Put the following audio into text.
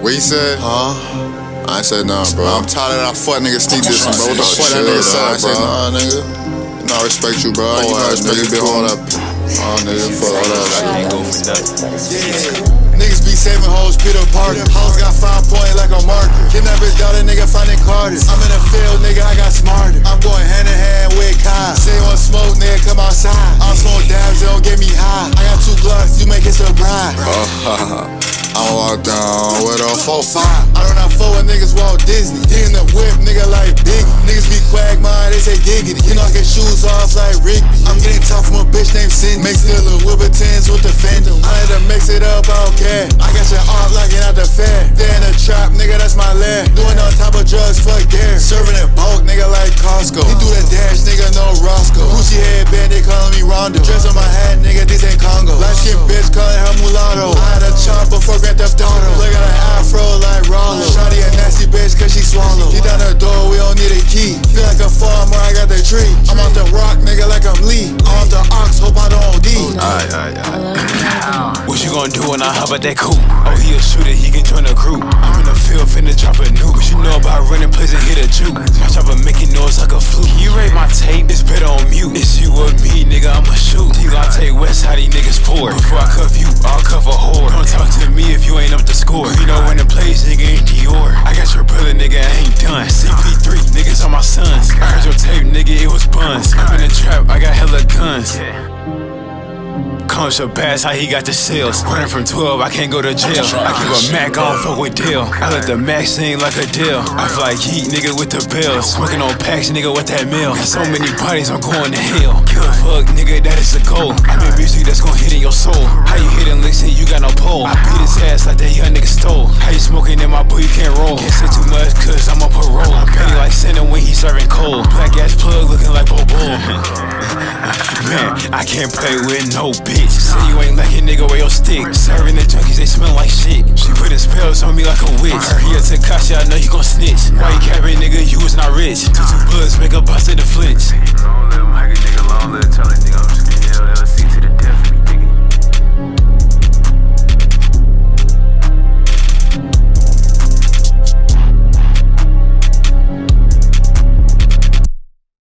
What you said? Huh? I ain't said nothing, bro. I'm tired of that fuck nigga sneak this one, bro. What the fuck that nigga said? I said, nah, nigga. You know I respect you, bro. You know I respect you, big all that. Oh, nigga, fuck all that shit. Can't go for nothing. Niggas be saving hoes, Peter Parker. Hoes got 5 point like a marker. Kidnap his daughter, nigga, finding Carters. I'm in the field, nigga, I got smarter. I'm going hand in hand with Kai. Say you want smoke, nigga, come outside. I'll smoke dabs, they don't get me high. I got 2 Glocks, you make it surprise. I walk down with a 4-5. I do not fuck with niggas Walt Disney. He in the whip, nigga, like Biggie. Niggas be quagmire, they say giggity. You knocking shoes off like Rigby. I'm getting tough from a bitch named Cindy. Mix the little Wilburtons with the Fender. I had to mix it up, I don't care. I got your arm locking out the fair. They in the trap, nigga, that's my lair. Doing on top of drugs, fuck Gary. Serving in bulk, nigga, like Costco. He do the dash, nigga, no Roscoe. Gucci headband, they calling me Rondo. Dress on my hat, nigga, this ain't Congo. Light skin bitch calling her mulatto. I had a chopper for Grand Theft Auto. Look at her afro like Rollo. Shawty a nasty bitch cause she swallow. He down the door, we don't need a key. Feel like a farmer, I got the tree. I'm off the rock, nigga, like I'm Lee. I'm off the ox, hope I don't OD. What you gonna do when I hop out that coupe? Oh, he a shooter, he can join the group. I'm in the field, finna drop a nuke. What you know about running plays and hit a juke? My chopper making noise like a flute. Can you rate my tape? It's better on mute. It's you or me, nigga, I'ma shoot. Delonte West, how these niggas pour. Before I cuff you, I'll cuff a whore. Don't talk to me if you ain't up to score. You know when the plays, nigga, ain't Dior. I got your brother, nigga, I ain't done. CP3, niggas on my sons. I heard your tape, nigga, it was buns. I'm in the trap, I got hella guns. Comes your pass, how he got the sales. Running from 12, I can't go to jail. I keep a Mac on, fuck with Dale. I let the Mac sing like a deal. I feel like Heat, nigga, with the bills. Smoking on packs, nigga, with that meal. Got so many bodies, I'm going to hell. Kill a fuck, nigga, that is the goal. I make music that's gon' hit in your soul. How you hitting licks and you got no pole? I beat his ass like that young nigga stole. How you smoking in my boy, you can't roll. Can't say too much, cause I'm on parole. I'm petty like Santa when he serving cold. Black ass plug looking like Bobo. Man, I can't play with no bitch. Say you ain't like a nigga with your stick. Serving the junkies, they smell like shit. She putting spells on me like a witch. I heard he a Takashi, I know you gon' snitch. Why you capping, nigga, you was not rich. 2 bullets make a bust in the flinch. Long live Mike, nigga, long live Charlie, nigga, I'm skinny, LLC.